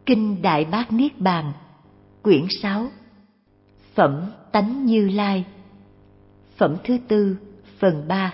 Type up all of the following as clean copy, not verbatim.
Kinh Đại Bát Niết Bàn, quyển 6, Phẩm Tánh Như Lai, phẩm thứ 4, phần 3.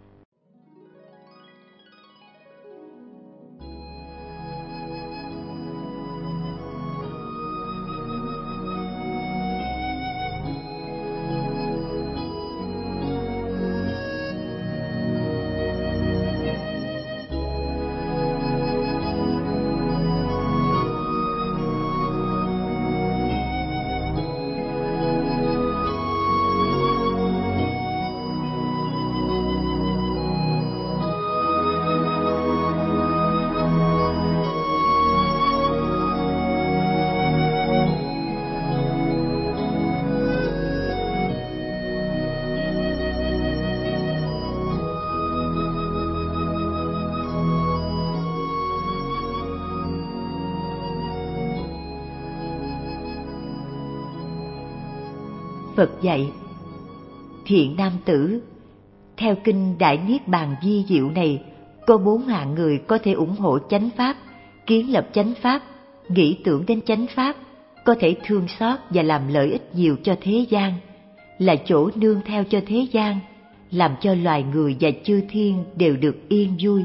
Phật dạy: Thiện nam tử, theo kinh Đại Niết Bàn vi diệu này, có 4 hạng người có thể ủng hộ chánh pháp, kiến lập chánh pháp, nghĩ tưởng đến chánh pháp, có thể thương xót và làm lợi ích nhiều cho thế gian, là chỗ nương theo cho thế gian, làm cho loài người và chư thiên đều được yên vui.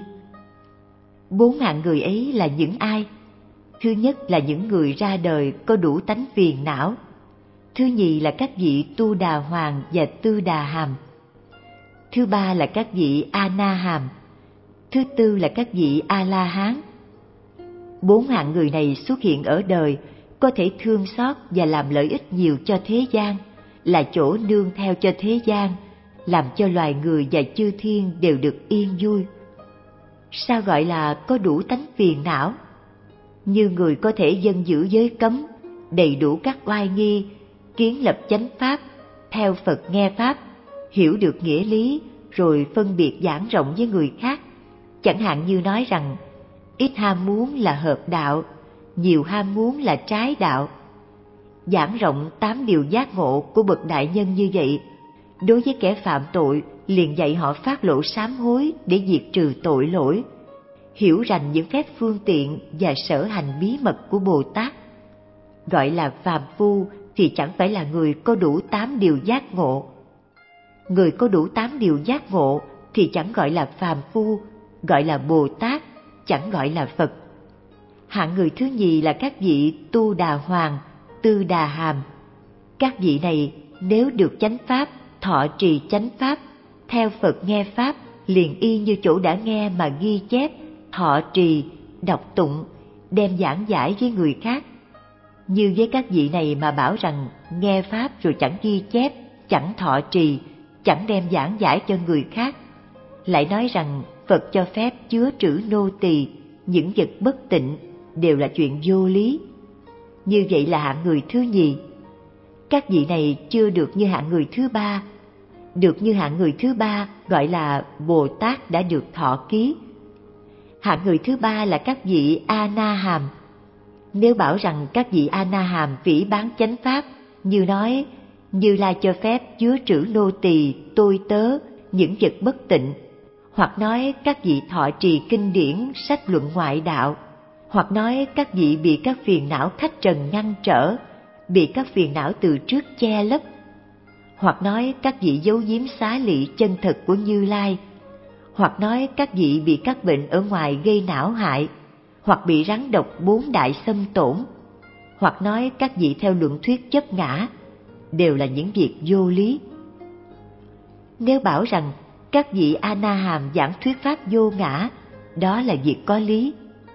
4 hạng người ấy là những ai? Thứ nhất là những người ra đời có đủ tánh phiền não. Thứ nhì là các vị Tu Đà Hoàng và Tư Đà Hàm. Thứ ba là các vị A Na Hàm. Thứ tư là các vị A La Hán. 4 hạng người này xuất hiện ở đời, có thể thương xót và làm lợi ích nhiều cho thế gian, là chỗ nương theo cho thế gian, làm cho loài người và chư thiên đều được yên vui. Sao gọi là có đủ tánh phiền não? Như người có thể dân giữ giới cấm, đầy đủ các oai nghi, kiến lập chánh pháp, theo Phật nghe pháp, hiểu được nghĩa lý, rồi phân biệt giảng rộng với người khác. Chẳng hạn như nói rằng, ít ham muốn là hợp đạo, nhiều ham muốn là trái đạo. Giảng rộng 8 điều giác ngộ của bậc đại nhân như vậy, đối với kẻ phạm tội liền dạy họ phát lộ sám hối để diệt trừ tội lỗi, hiểu rành những phép phương tiện và sở hành bí mật của Bồ Tát. Gọi là phàm phu thì chẳng phải là người có đủ 8 điều giác ngộ. Người có đủ 8 điều giác ngộ thì chẳng gọi là phàm phu, gọi là Bồ Tát, chẳng gọi là Phật. Hạng người thứ nhì là các vị Tu Đà Hoàng, Tư Đà Hàm. Các vị này nếu được chánh pháp, thọ trì chánh pháp, theo Phật nghe pháp, liền y như chỗ đã nghe mà ghi chép, thọ trì, đọc tụng, đem giảng giải với người khác. Như với các vị này mà bảo rằng nghe pháp rồi chẳng ghi chép, chẳng thọ trì, chẳng đem giảng giải cho người khác, lại nói rằng Phật cho phép chứa trữ nô tỳ, những vật bất tịnh, đều là chuyện vô lý. Như vậy là hạng người thứ nhì. Các vị này chưa được như hạng người thứ ba. Được như hạng người thứ ba gọi là Bồ Tát đã được thọ ký. Hạng người thứ ba là các vị A Na Hàm. Nếu bảo rằng các vị A Na Hàm phỉ báng chánh pháp, như nói Như Lai cho phép chứa trữ nô tỳ, tôi tớ, những vật bất tịnh, hoặc nói các vị thọ trì kinh điển, sách luận ngoại đạo, hoặc nói các vị bị các phiền não khách trần ngăn trở, bị các phiền não từ trước che lấp, hoặc nói các vị giấu giếm xá lị chân thật của Như Lai, hoặc nói các vị bị các bệnh ở ngoài gây não hại, hoặc bị rắn độc 4 đại xâm tổn, hoặc nói các vị theo luận thuyết chấp ngã, đều là những việc vô lý. Nếu bảo rằng các vị A Na Hàm giảng thuyết pháp vô ngã, đó là việc có lý.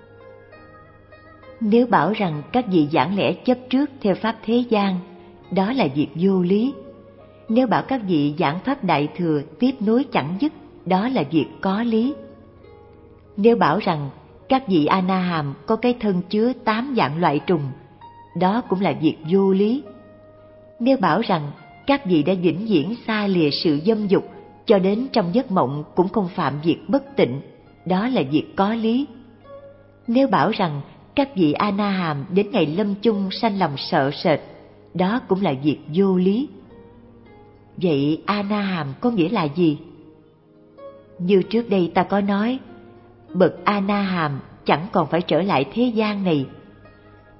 Nếu bảo rằng các vị giảng lẽ chấp trước theo pháp thế gian, đó là việc vô lý. Nếu bảo các vị giảng pháp đại thừa tiếp nối chẳng dứt, đó là việc có lý. Nếu bảo rằng các vị A Na Hàm có cái thân chứa 8 dạng loại trùng, đó cũng là việc vô lý. Nếu bảo rằng các vị đã vĩnh viễn xa lìa sự dâm dục, cho đến trong giấc mộng cũng không phạm việc bất tịnh, đó là việc có lý. Nếu bảo rằng các vị A Na Hàm đến ngày lâm chung sanh lòng sợ sệt, đó cũng là việc vô lý. Vậy A Na Hàm có nghĩa là gì? Như trước đây ta có nói, bậc A Na Hàm chẳng còn phải trở lại thế gian này.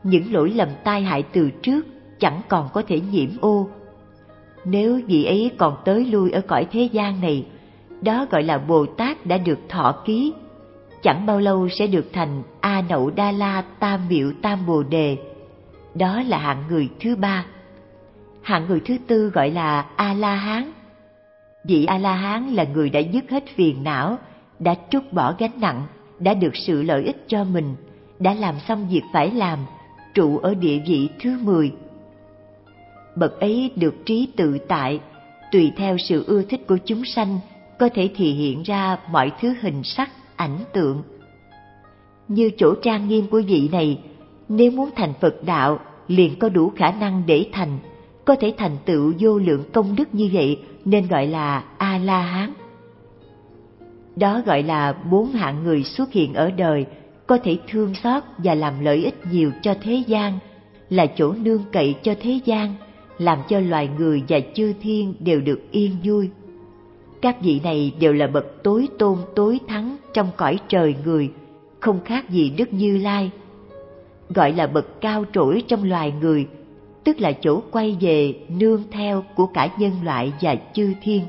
những lỗi lầm tai hại từ trước chẳng còn có thể nhiễm ô. Nếu vị ấy còn tới lui ở cõi thế gian này, đó gọi là Bồ Tát đã được thọ ký, chẳng bao lâu sẽ được thành A Nậu Đa La Tam Miệu Tam Bồ Đề. Đó là hạng người thứ ba. Hạng người thứ tư gọi là A-la-hán. Vị A-la-hán là người đã dứt hết phiền não, đã trút bỏ gánh nặng, đã được sự lợi ích cho mình, đã làm xong việc phải làm, trụ ở địa vị thứ 10. Bậc ấy được trí tự tại, tùy theo sự ưa thích của chúng sanh, có thể thị hiện ra mọi thứ hình sắc, ảnh tượng. Như chỗ trang nghiêm của vị này, nếu muốn thành Phật đạo, liền có đủ khả năng để thành, có thể thành tựu vô lượng công đức như vậy, nên gọi là A-la-hán. Đó gọi là 4 hạng người xuất hiện ở đời, có thể thương xót và làm lợi ích nhiều cho thế gian, là chỗ nương cậy cho thế gian, làm cho loài người và chư thiên đều được yên vui. Các vị này đều là bậc tối tôn tối thắng trong cõi trời người, không khác gì Đức Như Lai. Gọi là bậc cao trỗi trong loài người, tức là chỗ quay về nương theo của cả nhân loại và chư thiên.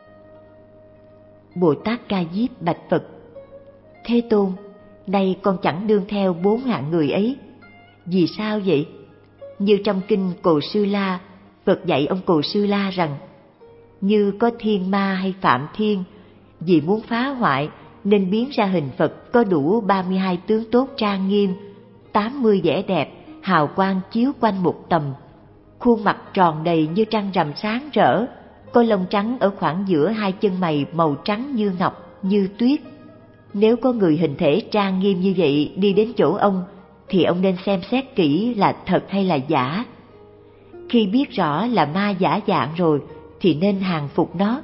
Bồ Tát Ca Diếp bạch Phật: Thế Tôn, nay con chẳng nương theo 4 hạng người ấy. Vì sao vậy? Như trong kinh Cồ Sư La, Phật dạy ông Cồ Sư La rằng, như có thiên ma hay phạm thiên, vì muốn phá hoại nên biến ra hình Phật có đủ 32 tướng tốt trang nghiêm, 80 vẻ đẹp, hào quang chiếu quanh một tầm, khuôn mặt tròn đầy như trăng rằm sáng rỡ, có lông trắng ở khoảng giữa 2 chân mày màu trắng như ngọc, như tuyết. Nếu có người hình thể trang nghiêm như vậy đi đến chỗ ông, thì ông nên xem xét kỹ là thật hay là giả. Khi biết rõ là ma giả dạng rồi, thì nên hàng phục nó.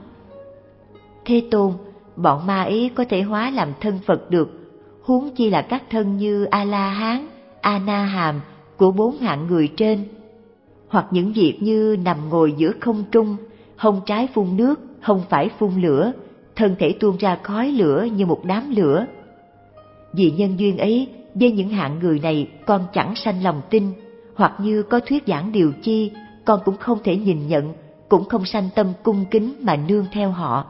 Thế Tôn, bọn ma ấy có thể hóa làm thân Phật được, huống chi là các thân như A-la-hán, A-na-hàm của 4 hạng người trên, hoặc những việc như nằm ngồi giữa không trung, hông trái phun nước, hông phải phun lửa, thân thể tuôn ra khói lửa như một đám lửa. Vì nhân duyên ấy, với những hạng người này con chẳng sanh lòng tin, hoặc như có thuyết giảng điều chi, con cũng không thể nhìn nhận, cũng không sanh tâm cung kính mà nương theo họ.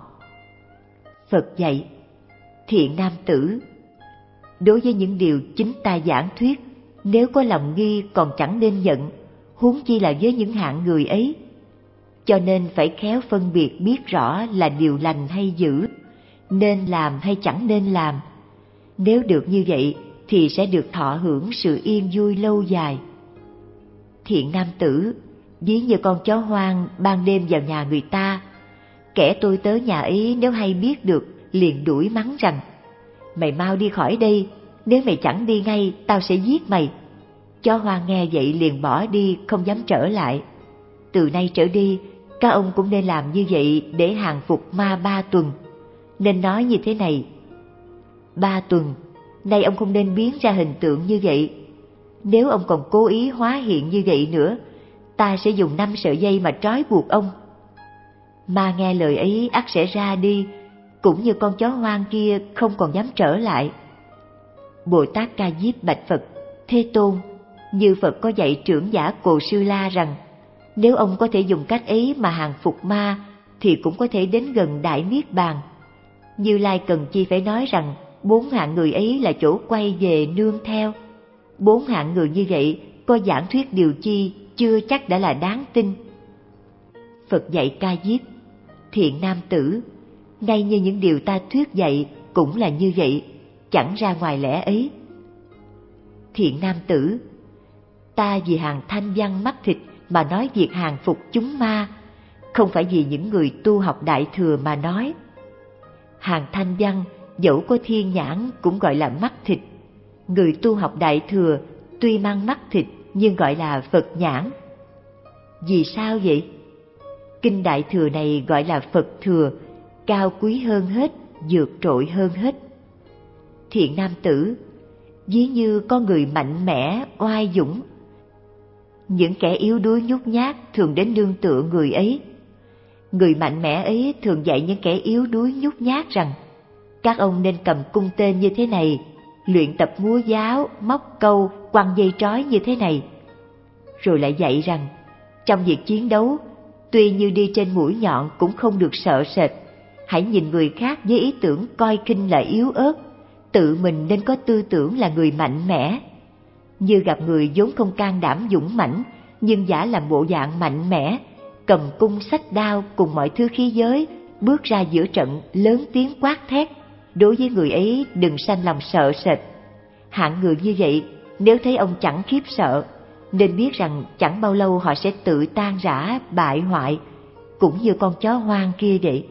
Phật dạy: Thiện nam tử, đối với những điều chính ta giảng thuyết, nếu có lòng nghi còn chẳng nên nhận, huống chi là với những hạng người ấy. Cho nên phải khéo phân biệt biết rõ là điều lành hay dữ, nên làm hay chẳng nên làm. Nếu được như vậy thì sẽ được thọ hưởng sự yên vui lâu dài. Thiện nam tử, ví như con chó hoang ban đêm vào nhà người ta, kẻ tôi tớ nhà ấy nếu hay biết được liền đuổi mắng rằng: Mày mau đi khỏi đây, nếu mày chẳng đi ngay tao sẽ giết mày. Chó hoang nghe vậy liền bỏ đi, không dám trở lại. Từ nay trở đi, các ông cũng nên làm như vậy để hàng phục ma 3 tuần. Nên nói như thế này: 3 tuần, nay ông không nên biến ra hình tượng như vậy. Nếu ông còn cố ý hóa hiện như vậy nữa, ta sẽ dùng 5 sợi dây mà trói buộc ông. Ma nghe lời ấy ắt sẽ ra đi, cũng như con chó hoang kia không còn dám trở lại. Bồ Tát Ca Diếp bạch Phật: Thế Tôn, như Phật có dạy trưởng giả Cồ Sư La rằng, nếu ông có thể dùng cách ấy mà hàng phục ma, thì cũng có thể đến gần Đại Niết Bàn. Như Lai cần chi phải nói rằng 4 hạng người ấy là chỗ quay về nương theo. 4 hạng người như vậy có giảng thuyết điều chi chưa chắc đã là đáng tin. Phật dạy Ca Diếp: Thiện nam tử, ngay như những điều ta thuyết dạy cũng là như vậy, chẳng ra ngoài lẽ ấy. Thiện nam tử, ta vì hàng thanh văn mắt thịt mà nói việc hàng phục chúng ma, không phải vì những người tu học Đại Thừa mà nói. Hàng thanh văn dẫu có thiên nhãn cũng gọi là mắt thịt. Người tu học Đại Thừa tuy mang mắt thịt nhưng gọi là Phật nhãn. Vì sao vậy? Kinh Đại Thừa này gọi là Phật Thừa, cao quý hơn hết, vượt trội hơn hết. Thiện nam tử, ví như có người mạnh mẽ, oai dũng. Những kẻ yếu đuối nhút nhát thường đến nương tựa người ấy. Người mạnh mẽ ấy thường dạy những kẻ yếu đuối nhút nhát rằng: các ông nên cầm cung tên như thế này, luyện tập múa giáo, móc câu, quăng dây trói như thế này. Rồi lại dạy rằng, trong việc chiến đấu, tuy như đi trên mũi nhọn cũng không được sợ sệt. Hãy nhìn người khác với ý tưởng coi khinh là yếu ớt, tự mình nên có tư tưởng là người mạnh mẽ. Như gặp người vốn không can đảm dũng mãnh, nhưng giả làm bộ dạng mạnh mẽ, cầm cung xách đao cùng mọi thứ khí giới, bước ra giữa trận lớn tiếng quát thét. Đối với người ấy đừng sanh lòng sợ sệt. Hạng người như vậy, nếu thấy ông chẳng khiếp sợ, nên biết rằng chẳng bao lâu họ sẽ tự tan rã, bại hoại, cũng như con chó hoang kia vậy.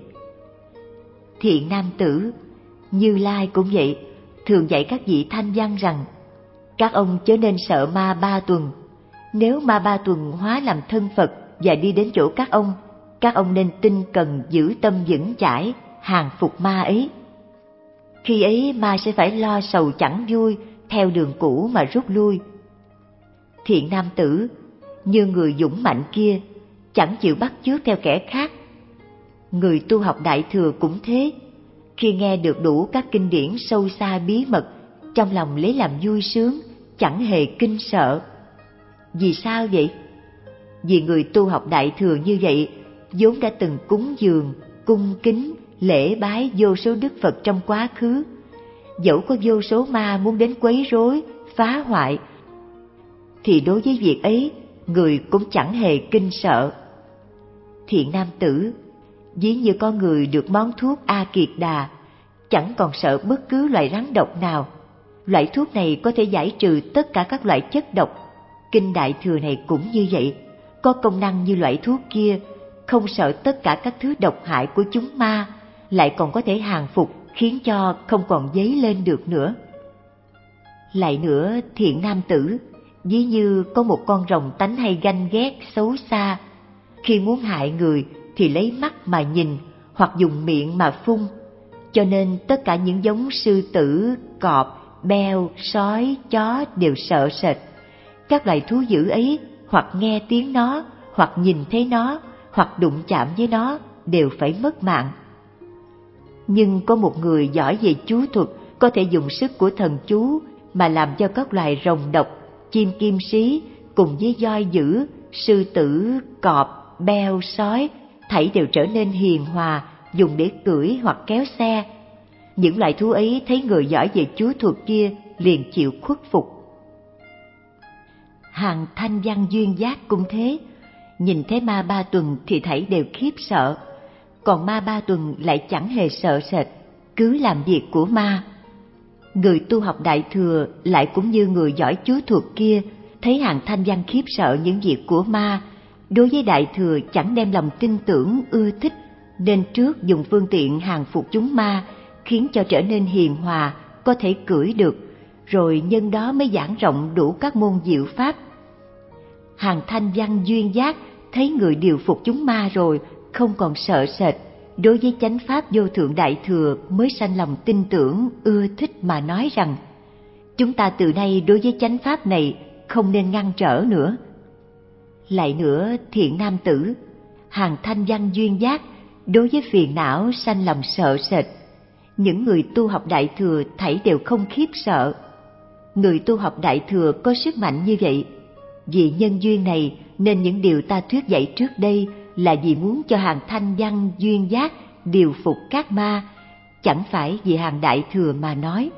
Thiện nam tử, Như Lai cũng vậy, thường dạy các vị thanh văn rằng, các ông chớ nên sợ ma Ba Tuần. Nếu ma Ba Tuần hóa làm thân Phật và đi đến chỗ các ông nên tinh cần giữ tâm vững chãi, hàng phục ma ấy. Khi ấy ma sẽ phải lo sầu chẳng vui, theo đường cũ mà rút lui. Thiện nam tử, như người dũng mạnh kia, chẳng chịu bắt chước theo kẻ khác. Người tu học Đại Thừa cũng thế, khi nghe được đủ các kinh điển sâu xa bí mật, trong lòng lấy làm vui sướng, chẳng hề kinh sợ. Vì sao vậy? Vì người tu học Đại Thừa như vậy vốn đã từng cúng dường, cung kính, lễ bái vô số đức Phật trong quá khứ. Dẫu có vô số ma muốn đến quấy rối, phá hoại, thì đối với việc ấy người cũng chẳng hề kinh sợ. Thiện nam tử, ví như con người được món thuốc A Kiệt Đà, chẳng còn sợ bất cứ loại rắn độc nào. Loại thuốc này có thể giải trừ tất cả các loại chất độc. Kinh Đại Thừa này cũng như vậy, có công năng như loại thuốc kia, không sợ tất cả các thứ độc hại của chúng ma, lại còn có thể hàng phục, khiến cho không còn dấy lên được nữa. Lại nữa, thiện nam tử, ví như có một con rồng tánh hay ganh ghét, xấu xa. Khi muốn hại người thì lấy mắt mà nhìn, hoặc dùng miệng mà phun. Cho nên tất cả những giống sư tử, cọp, beo, sói, chó đều sợ sệt. Các loài thú dữ ấy hoặc nghe tiếng nó, hoặc nhìn thấy nó, hoặc đụng chạm với nó đều phải mất mạng. Nhưng có một người giỏi về chú thuật, có thể dùng sức của thần chú mà làm cho các loài rồng độc, chim kim sĩ cùng với voi dữ, sư tử, cọp, beo, sói thảy đều trở nên hiền hòa, dùng để cưỡi hoặc kéo xe. Những loài thú ấy thấy người giỏi về chú thuật kia liền chịu khuất phục. Hàng thanh văn duyên giác cũng thế, nhìn thấy ma Ba Tuần thì thảy đều khiếp sợ, còn ma Ba Tuần lại chẳng hề sợ sệt, cứ làm việc của ma. Người tu học Đại Thừa lại cũng như người giỏi chú thuật kia, thấy hàng thanh văn khiếp sợ những việc của ma, đối với Đại Thừa chẳng đem lòng tin tưởng ưa thích, nên trước dùng phương tiện hàng phục chúng ma, khiến cho trở nên hiền hòa, có thể cưỡi được, rồi nhân đó mới giảng rộng đủ các môn diệu pháp. Hàng thanh văn duyên giác thấy người điều phục chúng ma rồi, không còn sợ sệt, đối với chánh pháp vô thượng Đại Thừa mới sanh lòng tin tưởng ưa thích mà nói rằng, chúng ta từ nay đối với chánh pháp này không nên ngăn trở nữa. Lại nữa, thiện nam tử, hàng thanh văn duyên giác đối với phiền não sanh lòng sợ sệt. Những người tu học Đại Thừa thảy đều không khiếp sợ. Người tu học Đại Thừa có sức mạnh như vậy. Vì nhân duyên này nên những điều ta thuyết dạy trước đây là vì muốn cho hàng thanh văn duyên giác điều phục các ma, chẳng phải vì hàng Đại Thừa mà nói.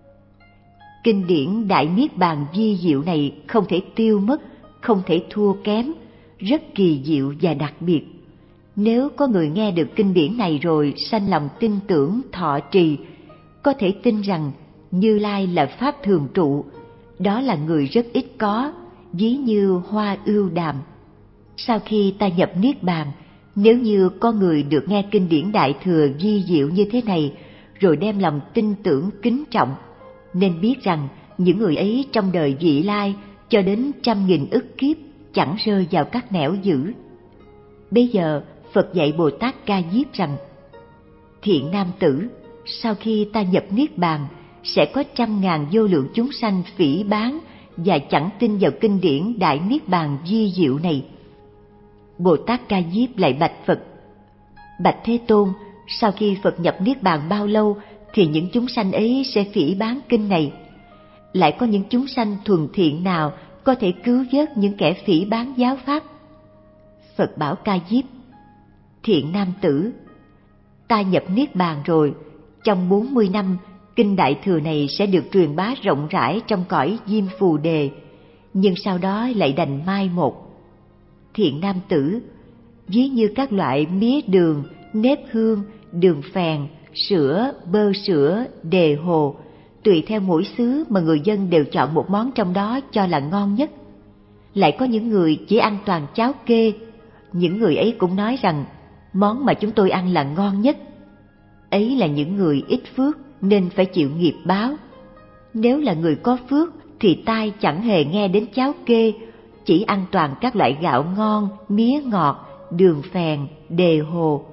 Kinh điển Đại Niết Bàn vi diệu này không thể tiêu mất, không thể thua kém, rất kỳ diệu và đặc biệt. Nếu có người nghe được kinh điển này rồi sanh lòng tin tưởng thọ trì, có thể tin rằng Như Lai là pháp thường trụ, đó là người rất ít có, ví như hoa ưu đàm. Sau khi ta nhập Niết Bàn, nếu như có người được nghe kinh điển Đại Thừa vi diệu như thế này, rồi đem lòng tin tưởng kính trọng, nên biết rằng những người ấy trong đời vị lai cho đến 100.000 ức kiếp chẳng rơi vào các nẻo dữ. Bây giờ Phật dạy Bồ Tát Ca Diếp rằng, thiện nam tử, sau khi ta nhập Niết Bàn, sẽ có 100.000 vô lượng chúng sanh phỉ báng và chẳng tin vào kinh điển Đại Niết Bàn vi diệu này. Bồ Tát Ca Diếp lại bạch Phật, bạch Thế Tôn, sau khi Phật nhập Niết Bàn bao lâu thì những chúng sanh ấy sẽ phỉ báng kinh này? lại có những chúng sanh thuần thiện nào có thể cứu vớt những kẻ phỉ báng giáo pháp? Phật bảo Ca Diếp: Thiện nam tử, ta nhập Niết Bàn rồi, trong 40 năm, kinh Đại Thừa này sẽ được truyền bá rộng rãi trong cõi Diêm Phù Đề, nhưng sau đó lại đành mai một. Thiện nam tử, ví như các loại mía đường, nếp hương, đường phèn, sữa, bơ sữa, đề hồ, tùy theo mỗi xứ mà người dân đều chọn một món trong đó cho là ngon nhất. Lại có những người chỉ ăn toàn cháo kê, những người ấy cũng nói rằng món mà chúng tôi ăn là ngon nhất. Ấy là những người ít phước nên phải chịu nghiệp báo. Nếu là người có phước thì tai chẳng hề nghe đến cháo kê, chỉ ăn toàn các loại gạo ngon, mía ngọt, đường phèn, đề hồ.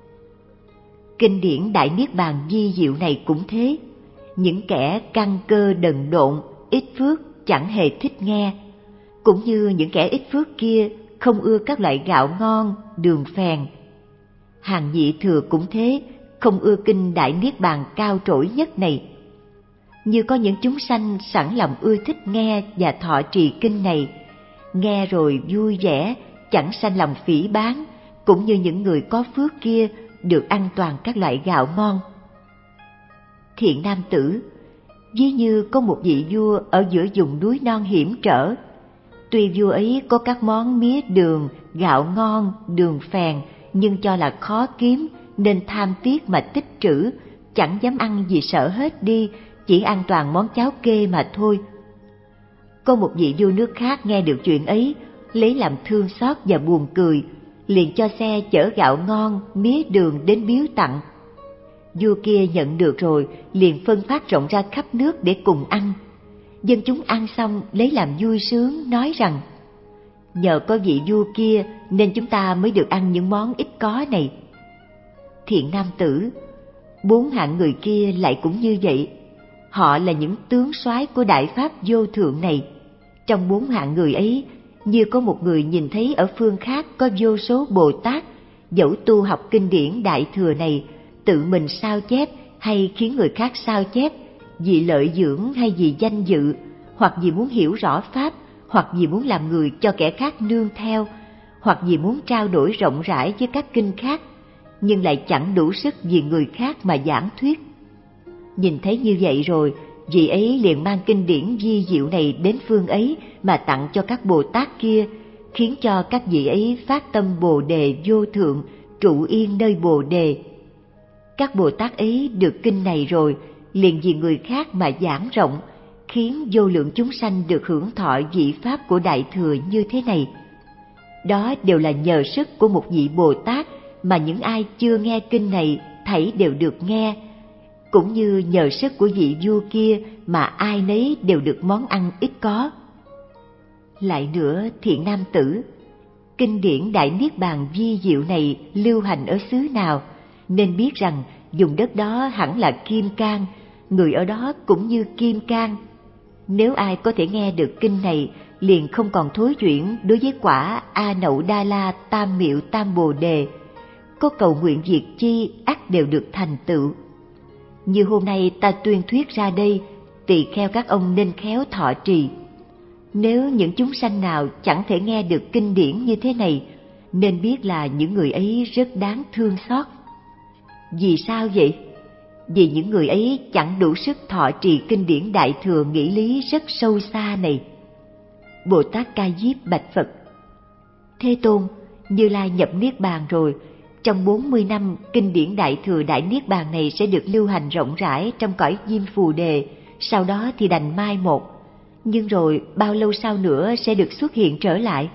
Kinh điển Đại Niết Bàn vi diệu này cũng thế. Những kẻ căn cơ đần độn, ít phước chẳng hề thích nghe. Cũng như những kẻ ít phước kia không ưa các loại gạo ngon, đường phèn. Hàng nhị thừa cũng thế, không ưa kinh Đại Niết Bàn cao trỗi nhất này. Như có những chúng sanh sẵn lòng ưa thích nghe và thọ trì kinh này, nghe rồi vui vẻ, chẳng sanh lòng phỉ báng, cũng như những người có phước kia được ăn toàn các loại gạo ngon. Thiện nam tử, ví như có một vị vua ở giữa vùng núi non hiểm trở. Tuy vua ấy có các món mía đường, gạo ngon, đường phèn, nhưng cho là khó kiếm nên tham tiếc mà tích trữ, chẳng dám ăn vì sợ hết đi, chỉ ăn toàn món cháo kê mà thôi. Có một vị vua nước khác nghe được chuyện ấy, lấy làm thương xót và buồn cười, liền cho xe chở gạo ngon, mía đường đến biếu tặng. Vua kia nhận được rồi, liền phân phát rộng ra khắp nước để cùng ăn. Dân chúng ăn xong lấy làm vui sướng, nói rằng: nhờ có vị vua kia nên chúng ta mới được ăn những món ít có này. Thiện nam tử, 4 hạng người kia lại cũng như vậy. Họ là những tướng soái của Đại Pháp vô thượng này. Trong 4 hạng người ấy, như có một người nhìn thấy ở phương khác có vô số Bồ Tát, dẫu tu học kinh điển Đại Thừa này, tự mình sao chép hay khiến người khác sao chép, vì lợi dưỡng hay vì danh dự, hoặc vì muốn hiểu rõ Pháp, hoặc vì muốn làm người cho kẻ khác nương theo, hoặc vì muốn trao đổi rộng rãi với các kinh khác, nhưng lại chẳng đủ sức vì người khác mà giảng thuyết. Nhìn thấy như vậy rồi, vị ấy liền mang kinh điển vi diệu này đến phương ấy mà tặng cho các Bồ Tát kia, khiến cho các vị ấy phát tâm Bồ Đề vô thượng, trụ yên nơi Bồ Đề. Các Bồ Tát ấy được kinh này rồi, liền vì người khác mà giảng rộng, khiến vô lượng chúng sanh được hưởng thọ vị Pháp của Đại Thừa như thế này. Đó đều là nhờ sức của một vị Bồ Tát mà những ai chưa nghe kinh này thảy đều được nghe, cũng như nhờ sức của vị vua kia mà ai nấy đều được món ăn ít có. Lại nữa, thiện nam tử, kinh điển Đại Niết Bàn vi diệu này lưu hành ở xứ nào, nên biết rằng vùng đất đó hẳn là kim cang, người ở đó cũng như kim cang. Nếu ai có thể nghe được kinh này, liền không còn thối chuyển đối với quả A Nậu Đa La Tam Miệu Tam Bồ Đề, có cầu nguyện việc chi ắt đều được thành tựu. Như hôm nay ta tuyên thuyết ra đây, tỳ kheo các ông nên khéo thọ trì. Nếu những chúng sanh nào chẳng thể nghe được kinh điển như thế này, nên biết là những người ấy rất đáng thương xót. Vì sao vậy? Vì những người ấy chẳng đủ sức thọ trì kinh điển Đại Thừa nghĩa lý rất sâu xa này. Bồ Tát Ca Diếp bạch Phật: Thế Tôn, Như Lai nhập Niết Bàn rồi, trong 40 năm kinh điển Đại Thừa Đại Niết Bàn này sẽ được lưu hành rộng rãi trong cõi Diêm Phù Đề, sau đó thì đành mai một. Nhưng rồi bao lâu sau nữa sẽ được xuất hiện trở lại?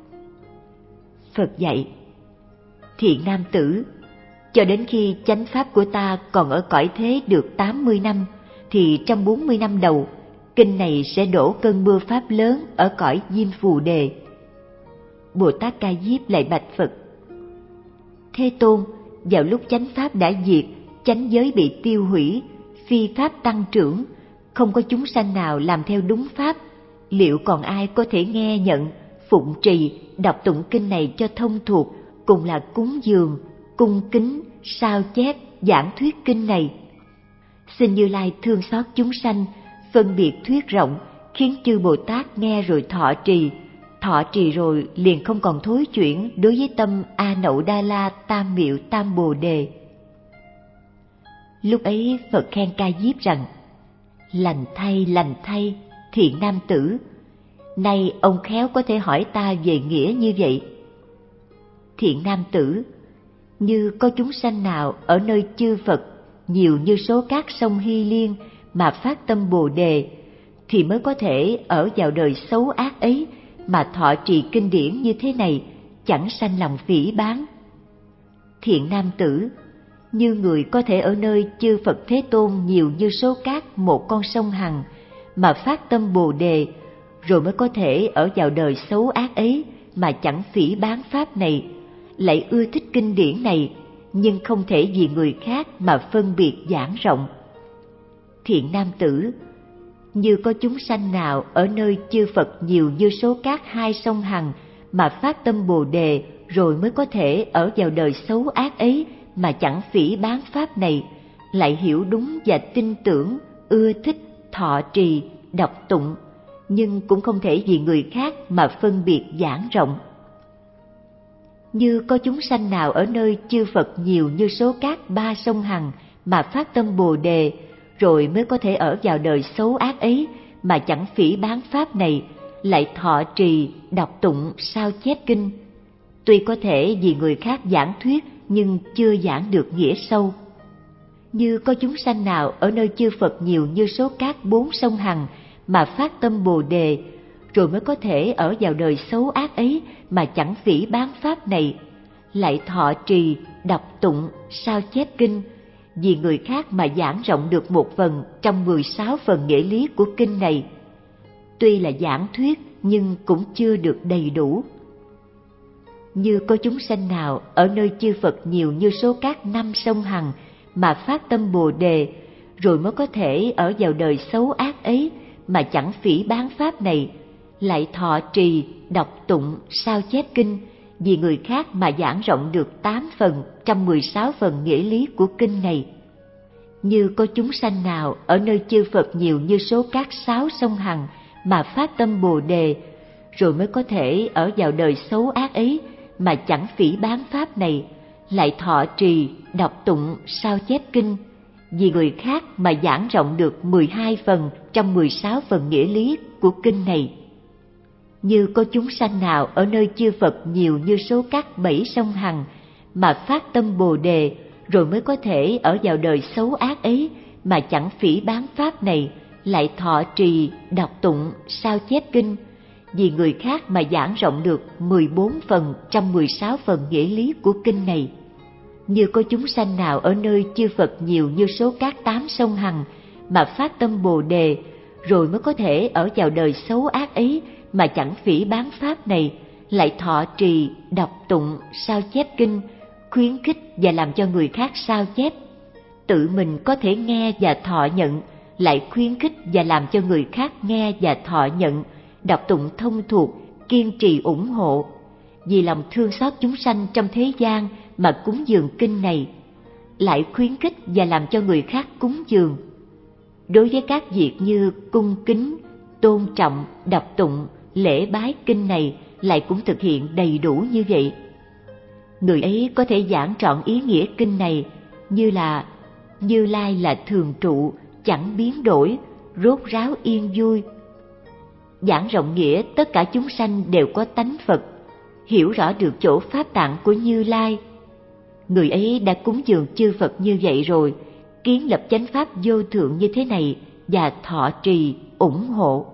Phật dạy: Thiện nam tử, cho đến khi chánh pháp của ta còn ở cõi thế được 80 năm, thì trong 40 năm đầu, kinh này sẽ đổ cơn mưa pháp lớn ở cõi Diêm Phù Đề. Bồ Tát Ca Diếp lại bạch Phật: Thế Tôn, vào lúc chánh pháp đã diệt, chánh giới bị tiêu hủy, phi pháp tăng trưởng, không có chúng sanh nào làm theo đúng pháp, liệu còn ai có thể nghe nhận, phụng trì, đọc tụng kinh này cho thông thuộc, cùng là cúng dường, cung kính, sao chép, giảng thuyết kinh này? Xin Như Lai thương xót chúng sanh, phân biệt thuyết rộng, khiến chư Bồ Tát nghe rồi thọ trì rồi liền không còn thối chuyển đối với tâm A Nậu Đa La Tam Miệu Tam Bồ Đề. Lúc ấy Phật khen Ca Diếp rằng: lành thay, thiện nam tử, nay ông khéo có thể hỏi ta về nghĩa như vậy. Thiện nam tử, như có chúng sanh nào ở nơi chư Phật nhiều như số các sông Hy Liên mà phát tâm Bồ Đề, thì mới có thể ở vào đời xấu ác ấy mà thọ trì kinh điển như thế này, chẳng sanh lòng phỉ báng. Thiện nam tử, như người có thể ở nơi chư Phật Thế Tôn nhiều như số cát một con sông Hằng mà phát tâm Bồ Đề, rồi mới có thể ở vào đời xấu ác ấy mà chẳng phỉ báng pháp này, lại ưa thích kinh điển này, nhưng không thể vì người khác mà phân biệt giảng rộng. Thiện nam tử, như có chúng sanh nào ở nơi chư Phật nhiều như số cát hai sông Hằng mà phát tâm Bồ Đề, rồi mới có thể ở vào đời xấu ác ấy mà chẳng phỉ báng pháp này, lại hiểu đúng và tin tưởng, ưa thích, thọ trì, đọc tụng, nhưng cũng không thể vì người khác mà phân biệt giảng rộng. Như có chúng sanh nào ở nơi chư Phật nhiều như số cát ba sông Hằng mà phát tâm Bồ Đề, rồi mới có thể ở vào đời xấu ác ấy mà chẳng phỉ báng pháp này, lại thọ trì, đọc tụng, sao chép kinh. Tuy có thể vì người khác giảng thuyết nhưng chưa giảng được nghĩa sâu. Như có chúng sanh nào ở nơi chư Phật nhiều như số cát bốn sông Hằng mà phát tâm Bồ Đề, rồi mới có thể ở vào đời xấu ác ấy mà chẳng phỉ báng pháp này, lại thọ trì, đọc tụng, sao chép kinh, vì người khác mà giảng rộng được một phần trong 16 phần nghĩa lý của kinh này. Tuy là giảng thuyết nhưng cũng chưa được đầy đủ. Như có chúng sanh nào ở nơi chư Phật nhiều như số cát năm sông Hằng mà phát tâm Bồ Đề, rồi mới có thể ở vào đời xấu ác ấy mà chẳng phỉ báng pháp này, lại thọ trì, đọc tụng, sao chép kinh, vì người khác mà giảng rộng được 8 phần trong 16 phần nghĩa lý của kinh này. Như có chúng sanh nào ở nơi chư Phật nhiều như số cát 6 sông Hằng mà phát tâm Bồ Đề, rồi mới có thể ở vào đời xấu ác ấy mà chẳng phỉ báng pháp này, lại thọ trì, đọc tụng, sao chép kinh, vì người khác mà giảng rộng được 12 phần trong 16 phần nghĩa lý của kinh này. Như có chúng sanh nào ở nơi chư Phật nhiều như số cát 7 sông Hằng mà phát tâm Bồ Đề, rồi mới có thể ở vào đời xấu ác ấy mà chẳng phỉ báng pháp này, lại thọ trì, đọc tụng, sao chép kinh, vì người khác mà giảng rộng được 14 phần trong 16 phần nghĩa lý của kinh này. Như có chúng sanh nào ở nơi chư Phật nhiều như số cát 8 sông Hằng mà phát tâm Bồ Đề, rồi mới có thể ở vào đời xấu ác ấy mà chẳng phỉ báng pháp này, lại thọ trì, đọc tụng, sao chép kinh, khuyến khích và làm cho người khác sao chép. Tự mình có thể nghe và thọ nhận, lại khuyến khích và làm cho người khác nghe và thọ nhận, đọc tụng thông thuộc, kiên trì ủng hộ. Vì lòng thương xót chúng sanh trong thế gian mà cúng dường kinh này, lại khuyến khích và làm cho người khác cúng dường. Đối với các việc như cung kính, tôn trọng, đọc tụng, lễ bái kinh này, lại cũng thực hiện đầy đủ như vậy. Người ấy có thể giảng trọn ý nghĩa kinh này như là Như Lai là thường trụ, chẳng biến đổi, rốt ráo yên vui. Giảng rộng nghĩa tất cả chúng sanh đều có tánh Phật, hiểu rõ được chỗ pháp tạng của Như Lai. Người ấy đã cúng dường chư Phật như vậy rồi, kiến lập chánh pháp vô thượng như thế này và thọ trì, ủng hộ.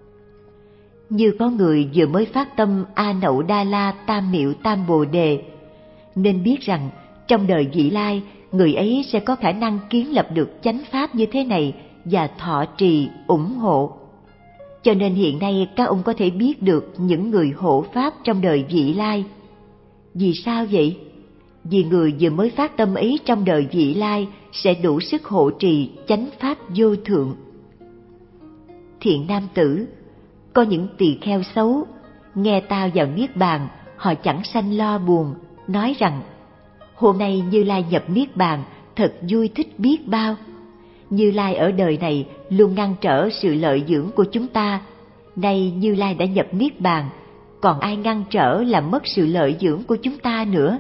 Như có người vừa mới phát tâm A Nậu Đa La Tam Miệu Tam Bồ Đề, nên biết rằng trong đời vị lai, người ấy sẽ có khả năng kiến lập được chánh pháp như thế này và thọ trì, ủng hộ. Cho nên hiện nay các ông có thể biết được những người hộ pháp trong đời vị lai. Vì sao vậy? Vì người vừa mới phát tâm ấy trong đời vị lai sẽ đủ sức hộ trì chánh pháp vô thượng. Thiện nam tử, có những tỳ kheo xấu, nghe ta vào niết bàn, họ chẳng sanh lo buồn, nói rằng: hôm nay Như Lai nhập niết bàn, thật vui thích biết bao. Như Lai ở đời này luôn ngăn trở sự lợi dưỡng của chúng ta. Nay Như Lai đã nhập Niết Bàn, còn ai ngăn trở làm mất sự lợi dưỡng của chúng ta nữa?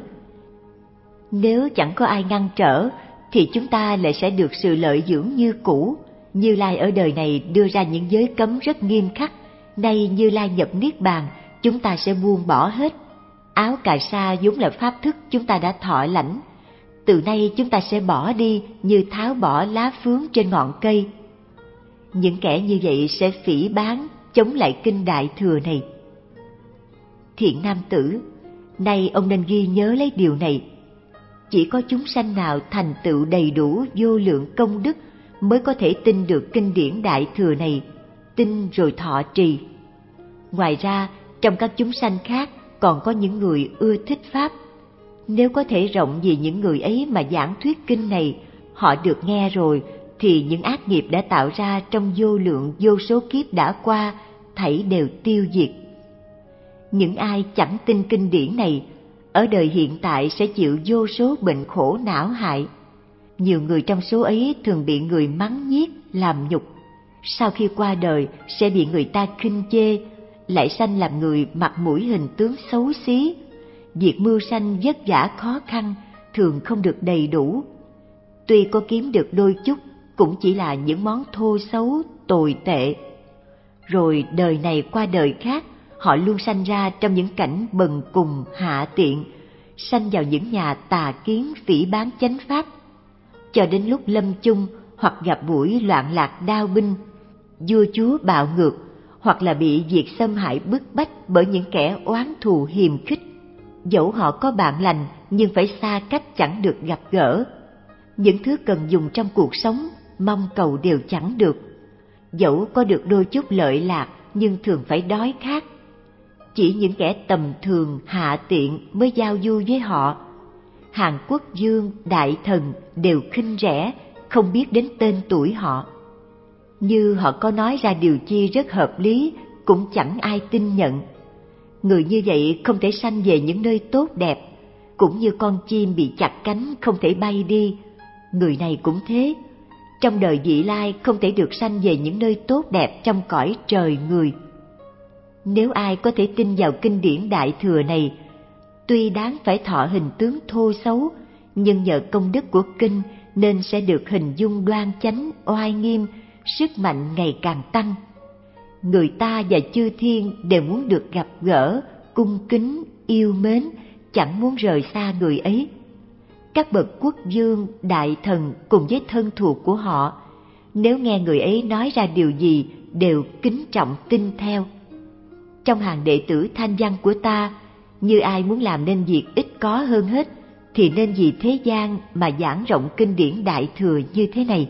Nếu chẳng có ai ngăn trở, thì chúng ta lại sẽ được sự lợi dưỡng như cũ. Như Lai ở đời này đưa ra những giới cấm rất nghiêm khắc. Nay Như Lai nhập Niết Bàn, chúng ta sẽ buông bỏ hết. Áo cà sa vốn là pháp thức chúng ta đã thọ lãnh. Từ nay chúng ta sẽ bỏ đi như tháo bỏ lá phướng trên ngọn cây. Những kẻ như vậy sẽ phỉ báng, chống lại kinh Đại Thừa này. Thiện nam tử, nay ông nên ghi nhớ lấy điều này. Chỉ có chúng sanh nào thành tựu đầy đủ vô lượng công đức mới có thể tin được kinh điển Đại Thừa này, tin rồi thọ trì. Ngoài ra, trong các chúng sanh khác còn có những người ưa thích Pháp. Nếu có thể rộng vì những người ấy mà giảng thuyết kinh này, họ được nghe rồi, thì những ác nghiệp đã tạo ra trong vô lượng vô số kiếp đã qua, thảy đều tiêu diệt. Những ai chẳng tin kinh điển này, ở đời hiện tại sẽ chịu vô số bệnh khổ não hại. Nhiều người trong số ấy thường bị người mắng nhiếc, làm nhục. Sau khi qua đời sẽ bị người ta khinh chê, lại sanh làm người mặt mũi hình tướng xấu xí. Việc mưu sanh vất vả khó khăn, thường không được đầy đủ. Tuy có kiếm được đôi chút, cũng chỉ là những món thô xấu, tồi tệ. Rồi đời này qua đời khác, họ luôn sanh ra trong những cảnh bần cùng hạ tiện, sanh vào những nhà tà kiến phỉ báng chánh pháp. Cho đến lúc lâm chung hoặc gặp buổi loạn lạc đao binh, vua chúa bạo ngược, hoặc là bị việc xâm hại bức bách bởi những kẻ oán thù hiềm khích. Dẫu họ có bạn lành nhưng phải xa cách chẳng được gặp gỡ. Những thứ cần dùng trong cuộc sống mong cầu đều chẳng được. Dẫu có được đôi chút lợi lạc nhưng thường phải đói khát. Chỉ những kẻ tầm thường hạ tiện mới giao du với họ. Hàng quốc vương, đại thần đều khinh rẻ, không biết đến tên tuổi họ. Như họ có nói ra điều chi rất hợp lý, cũng chẳng ai tin nhận. Người như vậy không thể sanh về những nơi tốt đẹp, cũng như con chim bị chặt cánh không thể bay đi. Người này cũng thế, trong đời vị lai không thể được sanh về những nơi tốt đẹp trong cõi trời người. Nếu ai có thể tin vào kinh điển Đại Thừa này, tuy đáng phải thọ hình tướng thô xấu, nhưng nhờ công đức của kinh nên sẽ được hình dung đoan chánh, oai nghiêm, sức mạnh ngày càng tăng. Người ta và chư thiên đều muốn được gặp gỡ, cung kính, yêu mến, chẳng muốn rời xa người ấy. Các bậc quốc vương, đại thần cùng với thân thuộc của họ, nếu nghe người ấy nói ra điều gì đều kính trọng tin theo. Trong hàng đệ tử thanh văn của ta, như ai muốn làm nên việc ít có hơn hết, thì nên vì thế gian mà giảng rộng kinh điển Đại Thừa như thế này.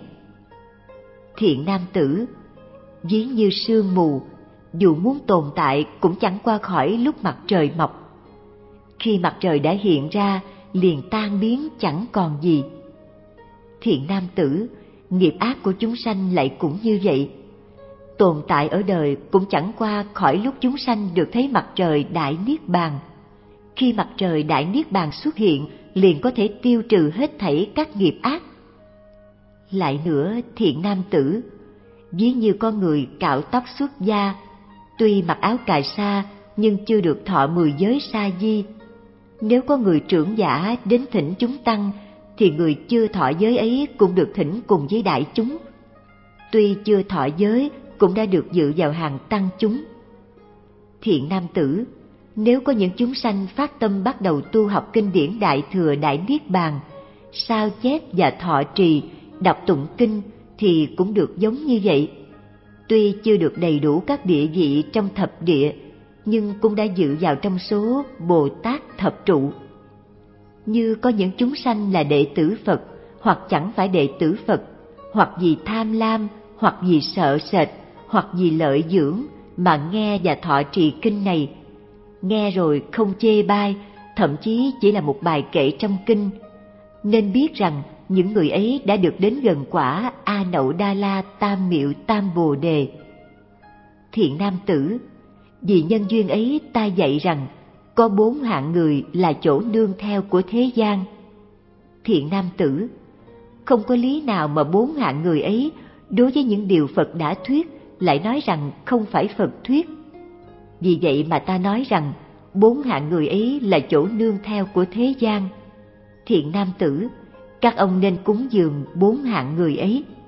Thiện nam tử, ví như sương mù, dù muốn tồn tại cũng chẳng qua khỏi lúc mặt trời mọc. Khi mặt trời đã hiện ra, liền tan biến chẳng còn gì. Thiện nam tử, nghiệp ác của chúng sanh lại cũng như vậy. Tồn tại ở đời cũng chẳng qua khỏi lúc chúng sanh được thấy mặt trời Đại Niết Bàn. Khi mặt trời Đại Niết Bàn xuất hiện, liền có thể tiêu trừ hết thảy các nghiệp ác. Lại nữa, thiện nam tử, ví như con người cạo tóc xuất gia, tuy mặc áo cà sa nhưng chưa được thọ 10 giới sa di. Nếu có người trưởng giả đến thỉnh chúng tăng, thì người chưa thọ giới ấy cũng được thỉnh cùng với đại chúng. Tuy chưa thọ giới cũng đã được dự vào hàng tăng chúng. Thiện nam tử, nếu có những chúng sanh phát tâm bắt đầu tu học kinh điển Đại Thừa Đại Niết Bàn, sao chép và thọ trì, đọc tụng kinh thì cũng được giống như vậy. Tuy chưa được đầy đủ các địa vị trong thập địa, nhưng cũng đã dự vào trong số Bồ Tát thập trụ. Như có những chúng sanh là đệ tử Phật, hoặc chẳng phải đệ tử Phật, hoặc vì tham lam, hoặc vì sợ sệt, hoặc vì lợi dưỡng mà nghe và thọ trì kinh này. Nghe rồi không chê bai, thậm chí chỉ là một bài kệ trong kinh. Nên biết rằng những người ấy đã được đến gần quả A Nậu Đa La Tam Miệu Tam Bồ Đề. Thiện nam tử, vì nhân duyên ấy ta dạy rằng có 4 hạng người là chỗ nương theo của thế gian. Thiện nam tử, không có lý nào mà bốn hạng người ấy đối với những điều Phật đã thuyết lại nói rằng không phải Phật thuyết. Vì vậy mà ta nói rằng bốn hạng người ấy là chỗ nương theo của thế gian. Thiện nam tử, các ông nên cúng dường bốn hạng người ấy.